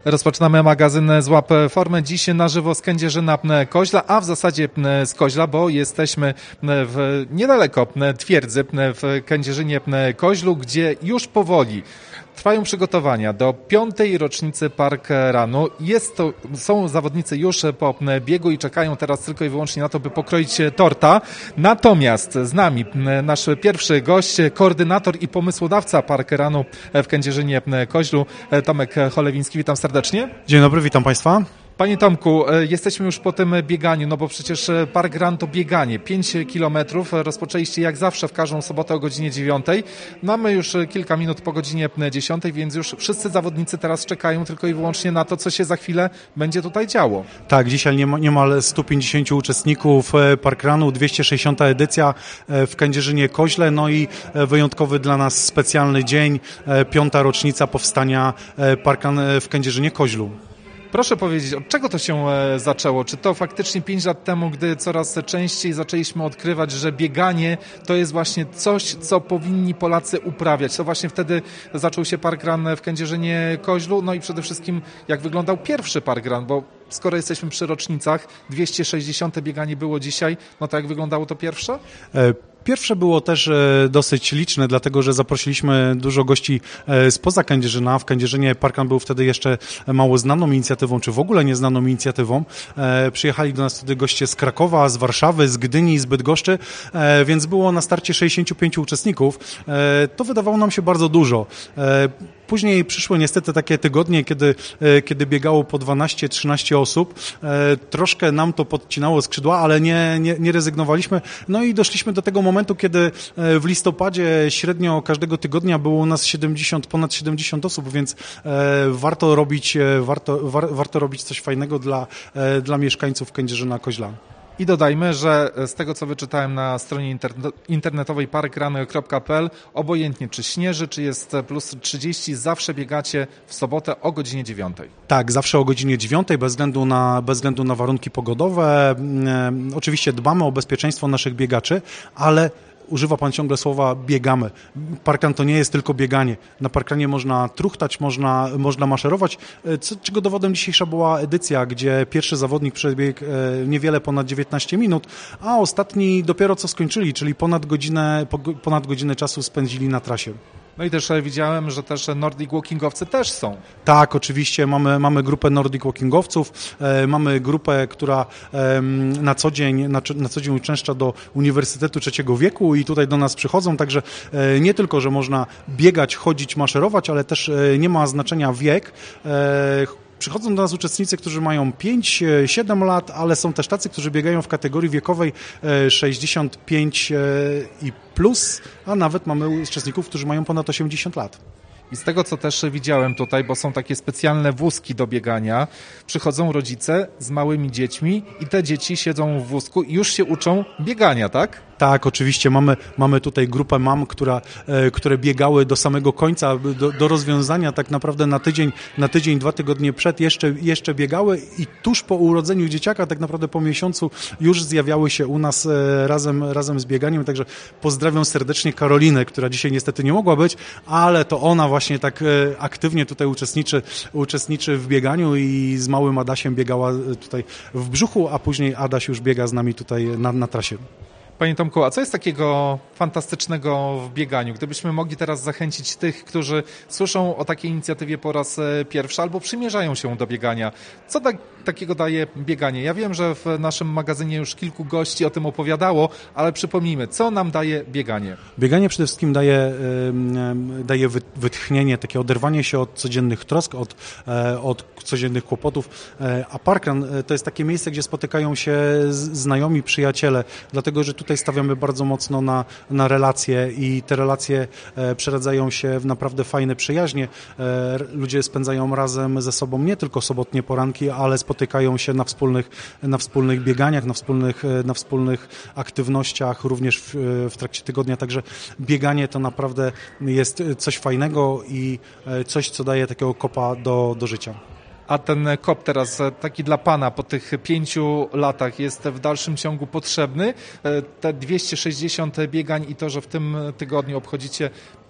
Rozpoczynamy magazyn Złap Formę. Dziś na żywo z Kędzierzyna-Koźla, a w zasadzie z Koźla, bo jesteśmy niedaleko twierdzy w Kędzierzynie-Koźlu, gdzie już powoli trwają przygotowania do 5. rocznicy parkrunu. Są zawodnicy już po biegu i czekają teraz tylko i wyłącznie na to, by pokroić torta. Natomiast z nami nasz pierwszy gość, koordynator i pomysłodawca parkrunu w Kędzierzynie-Koźlu, Tomek Cholewiński. Witam serdecznie. Dzień dobry, witam Państwa. Panie Tomku, jesteśmy już po tym bieganiu, no bo przecież parkrun to bieganie, 5 kilometrów. Rozpoczęliście jak zawsze w każdą sobotę o godzinie 9. Mamy już kilka minut po godzinie 10, więc już wszyscy zawodnicy teraz czekają tylko i wyłącznie na to, co się za chwilę będzie tutaj działo. Tak, dzisiaj niemal 150 uczestników parkrunu, 260. edycja w Kędzierzynie-Koźle, no i wyjątkowy dla nas specjalny dzień, 5. rocznica powstania parkrun w Kędzierzynie-Koźlu. Proszę powiedzieć, od czego to się zaczęło? Czy to faktycznie 5 lat temu, gdy coraz częściej zaczęliśmy odkrywać, że bieganie to jest właśnie coś, co powinni Polacy uprawiać? To właśnie wtedy zaczął się parkrun w Kędzierzynie-Koźlu, no i przede wszystkim jak wyglądał pierwszy parkrun, bo skoro jesteśmy przy rocznicach, 260. bieganie było dzisiaj, no to jak wyglądało to pierwsze? Pierwsze było też dosyć liczne, dlatego że zaprosiliśmy dużo gości spoza Kędzierzyna. W Kędzierzynie parkrun był wtedy jeszcze mało znaną inicjatywą, czy w ogóle nieznaną inicjatywą. Przyjechali do nas wtedy goście z Krakowa, z Warszawy, z Gdyni, z Bydgoszczy, więc było na starcie 65 uczestników. To wydawało nam się bardzo dużo. Później przyszły niestety takie tygodnie, kiedy biegało po 12-13 osób. Troszkę nam to podcinało skrzydła, ale nie rezygnowaliśmy. No i doszliśmy do tego momentu, kiedy w listopadzie średnio każdego tygodnia było u nas ponad 70 osób, więc warto robić coś fajnego dla mieszkańców Kędzierzyna-Koźla. I dodajmy, że z tego, co wyczytałem na stronie internetowej parkrun.pl, obojętnie czy śnieży, czy jest plus 30, zawsze biegacie w sobotę o godzinie 9. Tak, zawsze o godzinie 9, bez względu na warunki pogodowe. Oczywiście dbamy o bezpieczeństwo naszych biegaczy, ale używa Pan ciągle słowa biegamy. Parkrun to nie jest tylko bieganie. Na parkrunie można truchtać, można maszerować, czego dowodem dzisiejsza była edycja, gdzie pierwszy zawodnik przebiegł niewiele ponad 19 minut, a ostatni dopiero co skończyli, czyli ponad godzinę czasu spędzili na trasie. No i też widziałem, że też Nordic Walkingowcy też są. Tak, oczywiście mamy grupę Nordic Walkingowców, mamy grupę, która na co dzień uczęszcza do Uniwersytetu Trzeciego Wieku i tutaj do nas przychodzą, także nie tylko, że można biegać, chodzić, maszerować, ale też nie ma znaczenia wiek. Przychodzą do nas uczestnicy, którzy mają 5-7 lat, ale są też tacy, którzy biegają w kategorii wiekowej 65 i plus, a nawet mamy uczestników, którzy mają ponad 80 lat. I z tego, co też widziałem tutaj, bo są takie specjalne wózki do biegania, przychodzą rodzice z małymi dziećmi i te dzieci siedzą w wózku i już się uczą biegania, tak? Tak, oczywiście. Mamy tutaj grupę mam, które biegały do samego końca, do rozwiązania tak naprawdę na tydzień, 2 tygodnie przed jeszcze biegały i tuż po urodzeniu dzieciaka, tak naprawdę po miesiącu już zjawiały się u nas razem z bieganiem. Także pozdrawiam serdecznie Karolinę, która dzisiaj niestety nie mogła być, ale to ona właśnie tak aktywnie tutaj uczestniczy w bieganiu i z małym Adasiem biegała tutaj w brzuchu, a później Adaś już biega z nami tutaj na trasie. Panie Tomku, a co jest takiego fantastycznego w bieganiu? Gdybyśmy mogli teraz zachęcić tych, którzy słyszą o takiej inicjatywie po raz pierwszy albo przymierzają się do biegania. Co takiego daje bieganie? Ja wiem, że w naszym magazynie już kilku gości o tym opowiadało, ale przypomnijmy, co nam daje bieganie? Bieganie przede wszystkim daje wytchnienie, takie oderwanie się od codziennych trosk, od codziennych kłopotów, a parkrun to jest takie miejsce, gdzie spotykają się znajomi, przyjaciele, dlatego, że tutaj stawiamy bardzo mocno na relacje i te relacje przeradzają się w naprawdę fajne przyjaźnie. Ludzie spędzają razem ze sobą nie tylko sobotnie poranki, ale spotykają się na wspólnych bieganiach, na wspólnych aktywnościach, również w trakcie tygodnia. Także bieganie to naprawdę jest coś fajnego i coś, co daje takiego kopa do życia. A ten kop teraz taki dla Pana po tych 5 latach jest w dalszym ciągu potrzebny? Te 260 biegań i to, że w tym tygodniu obchodzicie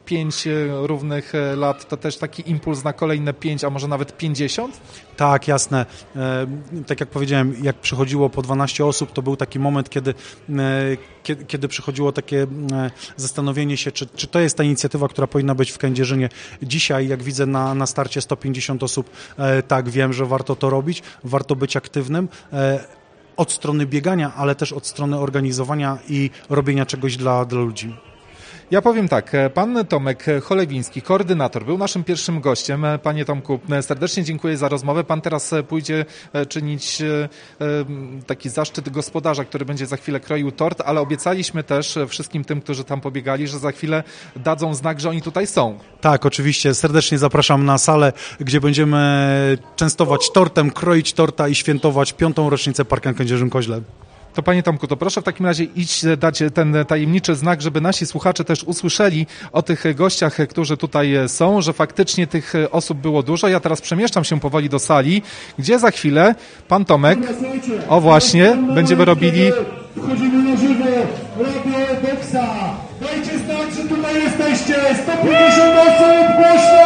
5 równych lat to też taki impuls na kolejne 5, a może nawet 50? Tak, jasne. Tak jak powiedziałem, jak przychodziło po 12 osób, to był taki moment, kiedy przychodziło takie zastanowienie się, czy to jest ta inicjatywa, która powinna być w Kędzierzynie. Dzisiaj, jak widzę na starcie 150 osób, tak, wiem, że warto to robić, warto być aktywnym. Od strony biegania, ale też od strony organizowania i robienia czegoś dla ludzi. Ja powiem tak, pan Tomek Cholewiński, koordynator, był naszym pierwszym gościem. Panie Tomku, serdecznie dziękuję za rozmowę. Pan teraz pójdzie czynić taki zaszczyt gospodarza, który będzie za chwilę kroił tort, ale obiecaliśmy też wszystkim tym, którzy tam pobiegali, że za chwilę dadzą znak, że oni tutaj są. Tak, oczywiście. Serdecznie zapraszam na salę, gdzie będziemy częstować tortem, kroić torta i świętować 5. rocznicę Parkan Kędzierzyn-Koźle. To panie Tomku, to proszę w takim razie iść dać ten tajemniczy znak, żeby nasi słuchacze też usłyszeli o tych gościach, którzy tutaj są, że faktycznie tych osób było dużo. Ja teraz przemieszczam się powoli do sali, gdzie za chwilę pan Tomek, o właśnie, będziemy robili... Wchodzimy na żywo, Radio Doksa. Dajcie znak, że tutaj jesteście, 150 osób, głośno!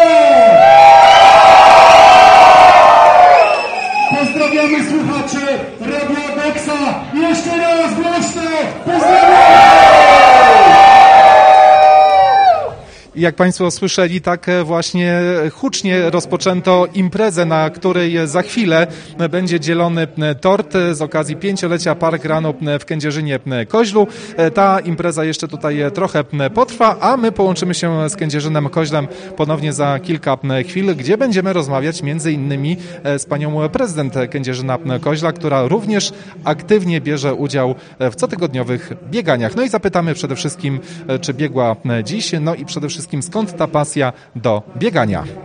Pozdrawiamy słuchaczy Radio Doksa. Jeszcze raz głośno. Pozdrawiamy. I jak państwo słyszeli, tak właśnie hucznie rozpoczęto imprezę, na której za chwilę będzie dzielony tort z okazji 5-lecia Parkrunu w Kędzierzynie-Koźlu. Ta impreza jeszcze tutaj trochę potrwa, a my połączymy się z Kędzierzynem-Koźlem ponownie za kilka chwil, gdzie będziemy rozmawiać między innymi z panią prezydent Kędzierzyna-Koźla, która również aktywnie bierze udział w cotygodniowych bieganiach. No i zapytamy przede wszystkim, czy biegła dziś, no i przede wszystkim skąd ta pasja do biegania.